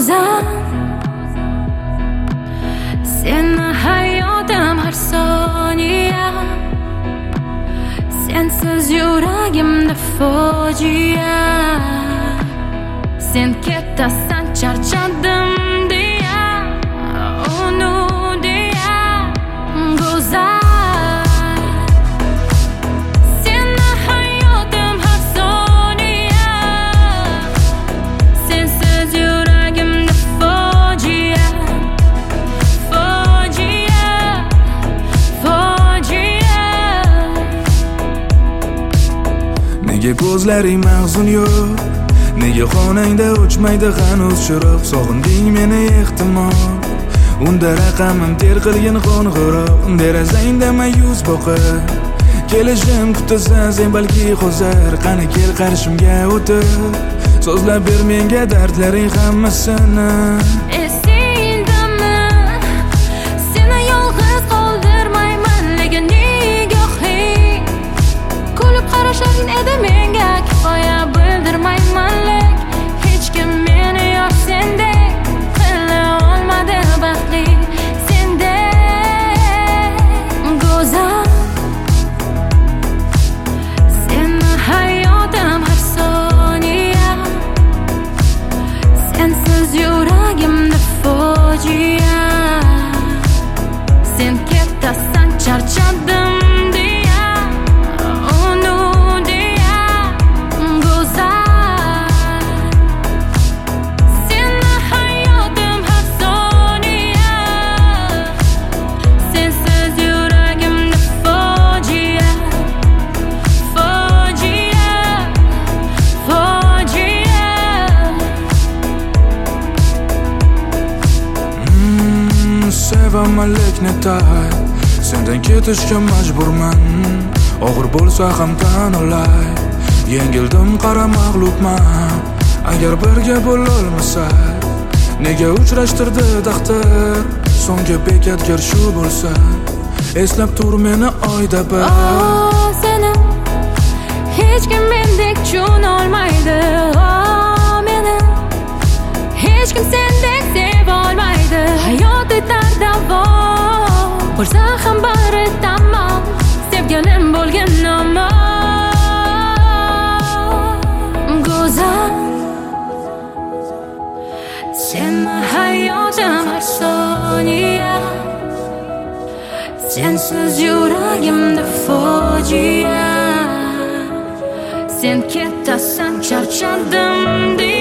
go'zal, seni hayotim har soniya, sensiz yuragimda fojia. Sen ketasan charchadim deya, uni deya go'zal, seni hayotim har soniya, sensiz yuragimda fojia, fojia, fojia. Nega ko'zlaring mahzun yo'q? Nega xonangda o'chmaydi hanuz chiroq? Sog'inding meni ehtimol, unda raqamim ter qilgin qo'ng'iroq. Derazangda mayus boqib kelishim kutasan sen balki hozir. Qani kel qarshimga o'tir, so'zlab ber menga dardlaring hammasini. Esingdami, seni yolg'iz qoldirmayman, lekin nigohing kulib qarashlaring edi menga kifoya. Bildirmayman lek hech kim meni yo'q sendek qila olmadi baxtli, sendek go'zal, seni hayotim har soniya, sensiz yuragimda fojia. Sen ketasan charchadim deya, uni deya go'zal, seni hayotim har soniya, sensiz yuragimda fojia, fojia, fojia. Sevaman lekni tay, sendan ketishga majburman. Og'ir bo'lsa ham tan olay, yengildim qara mag'lubman. Agar birga bo'lolmasak, nega uchrashtirdi taqdir? So'nggi bekatgir shu bo'lsa, eslab tur meni oyda bir. Seni hech kim mendek tushunolmaydi. Meni hech kim sendek sevolmaydi. Hayot etar davom, bo'lsa ham bari tamom, sevganim bo'lgan nomon go'zal, seni hayotim har soniya, sensiz yuragimda fojia. Sen ketasan charchadim deya,